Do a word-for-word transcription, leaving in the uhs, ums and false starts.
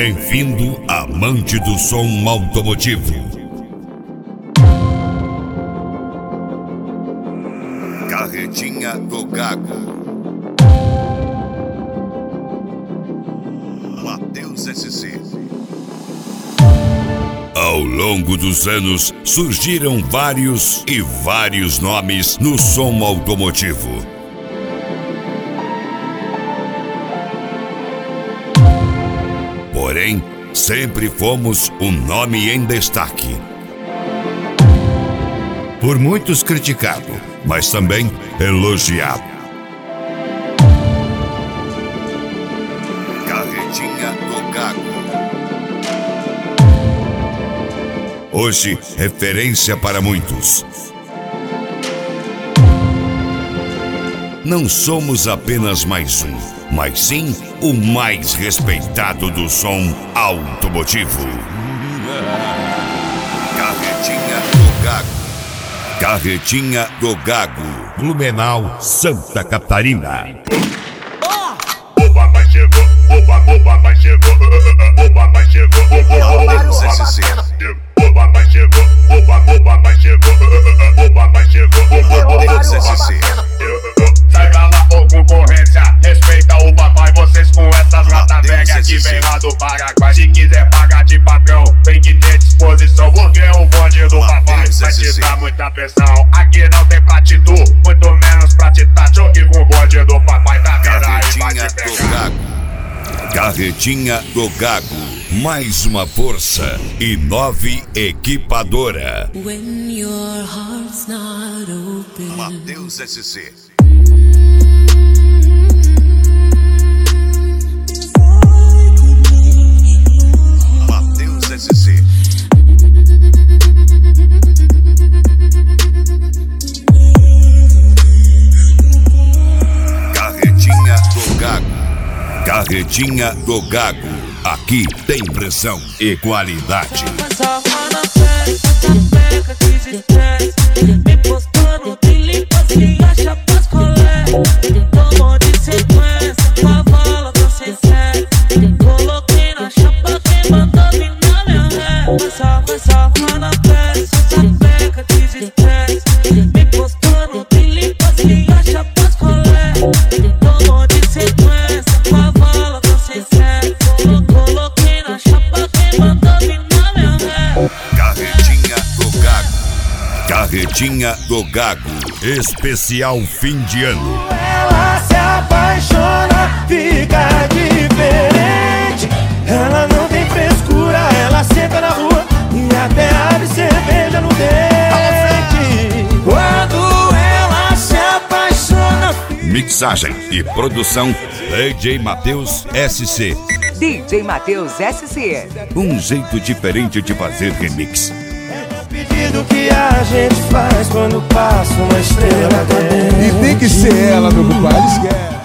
Bem-vindo, amante do som automotivo. Carretinha do Gago. Matheus S C. Ao longo dos anos, surgiram vários e vários nomes no som automotivo. Porém, sempre fomos um nome em destaque. Por muitos criticado, mas também elogiado. Carretinha do Gago. Hoje, referência para muitos. Não somos apenas mais um, mas sim o mais respeitado do som automotivo. Carretinha do Gago. Carretinha do Gago. Blumenau, Santa Catarina. O papai chegou, o papai chegou, o papai chegou, o papai chegou. O papai chegou, o papai chegou, o papai chegou, o papai chegou. Sai pra lá, ô concorrência, respeita o papai. Vocês com essas lata velha que vem lá do Paraguai. Se quiser pagar de patrão, tem que ter disposição, porque o bonde do papai vai te dar muita pressão. Aqui não tem pra te tu, muito menos pra te tacho. E com o bonde do papai tá vendo aí, vai te pegar. Carretinha do Gago, mais uma força e nove equipadora. When your heart's not open. Matheus S C. Matheus S C. Carretinha do Gago. Carretinha do Gago. Aqui tem pressão e qualidade. Me postou no Filipe, assim, acha pras colé. Tomou de sequência, com a vala do sucesso. Coloquei na chapa, quem mandou vir na minha ré. Passa, passa, na peça, sapeca de estresse. Me postou no Filipe, assim, acha pras colé. Tomou de sequência, com a vala do sucesso. Coloquei na chapa, quem mandou vir na minha ré. Carretinha do Gago. Carretinha do Gago, especial fim de ano. Ela se apaixona, fica diferente. Ela não tem frescura, ela senta na rua e até abre cerveja no dente. Quando ela se apaixona. Mixagem e produção D J Matheus S C. D J Matheus S C. Um jeito diferente de fazer remix. Pedido que a gente faz quando passa uma estrela. E tem que ser ela, meu compadre, esquece.